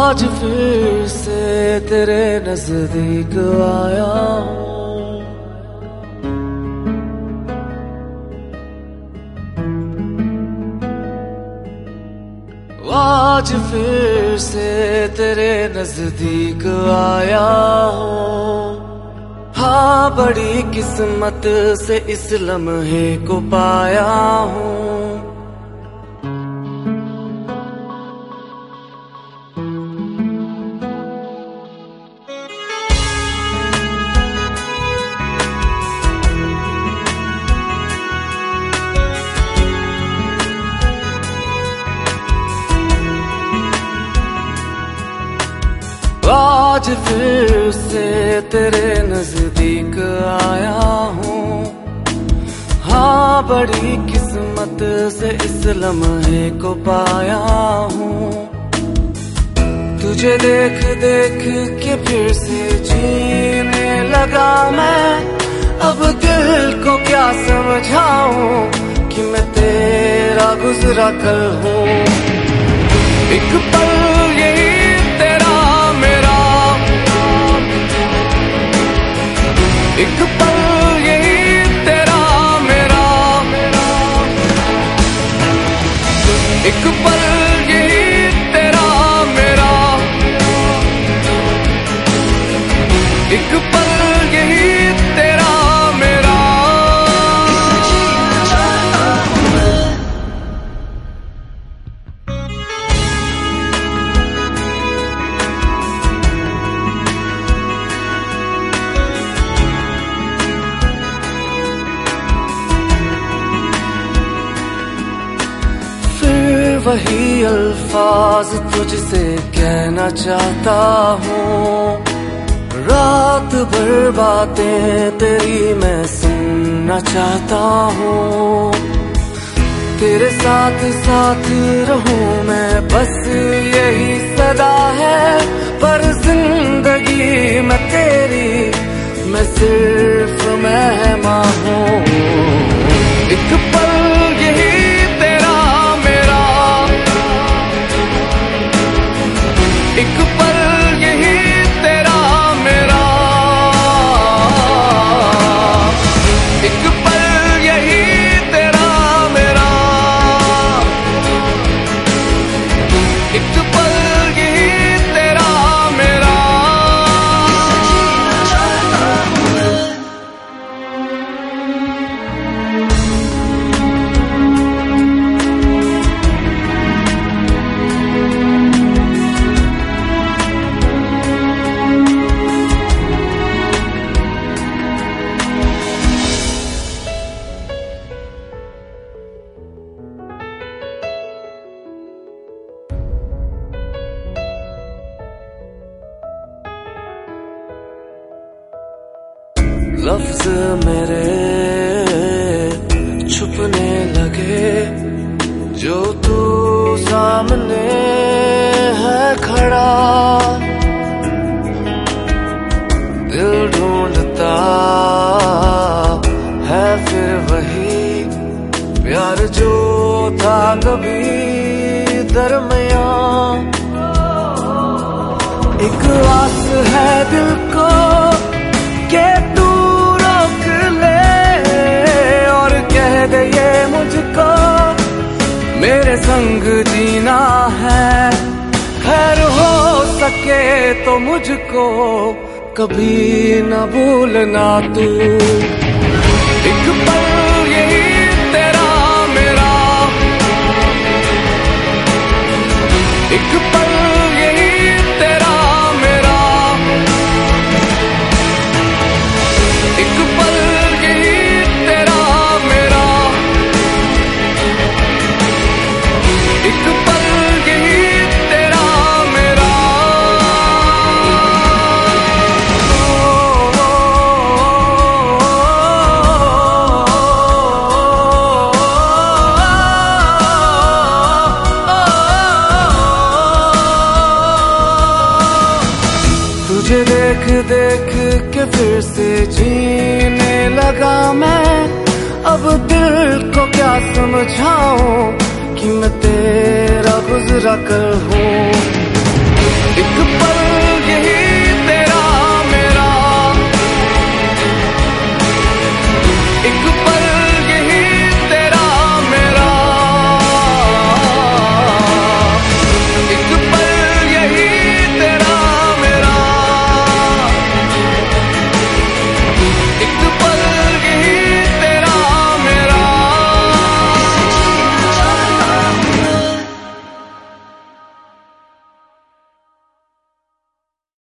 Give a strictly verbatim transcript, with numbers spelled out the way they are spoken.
आज फिर से तेरे नजदीक आया हूँ, आज फिर से तेरे नजदीक आया हूँ। हाँ, बड़ी किस्मत से इस लम्हे को पाया हूँ। आज फिर से तेरे नजदीक आया हूँ। हाँ, बड़ी किस्मत से इस लम्हे को पाया हूँ। तुझे देख देख के फिर से जीने लगा मैं। अब दिल को क्या समझाऊं कि मैं तेरा गुजरा कल हूँ। एक पल यही तेरा मेरा, एक पल यही तेरा मेरा, एक पल यही तेरा मेरा, एक पल यही तेरा मेरा। वही अल्फाज तुझसे कहना चाहता हूँ। रात भर बातें तेरी मैं सुनना चाहता हूँ। तेरे साथ साथ रहूं मैं, बस यही सदा है। पर जिंदगी में तेरी मैं सिर्फ मेहमान हूँ। एक पल यही एक पल यही तेरा मेरा, एक पल यही तेरा मेरा, एक पल यही तेरा मेरा। लफ्ज मेरे छुपने लगे, जो तू सामने है खड़ा। दिल ढूंढता है फिर वही प्यार जो था कभी दरमियां। एक आस है दिल को के तू रोक ले और कह दे ये मुझको मेरे संग जीना है। खैर हो सके तो मुझको कभी न भूलना तू। एक पल यही तेरा मेरा, एक पल यही तेरा मेरा, एक पल यही तेरा मेरा, एक पल यही तेरा मेरा। तुझे देख देख के फिर से जीने लगा मैं। अब दिल को क्या समझाऊं कि मैं तेरा गुजरा कर हूँ। पल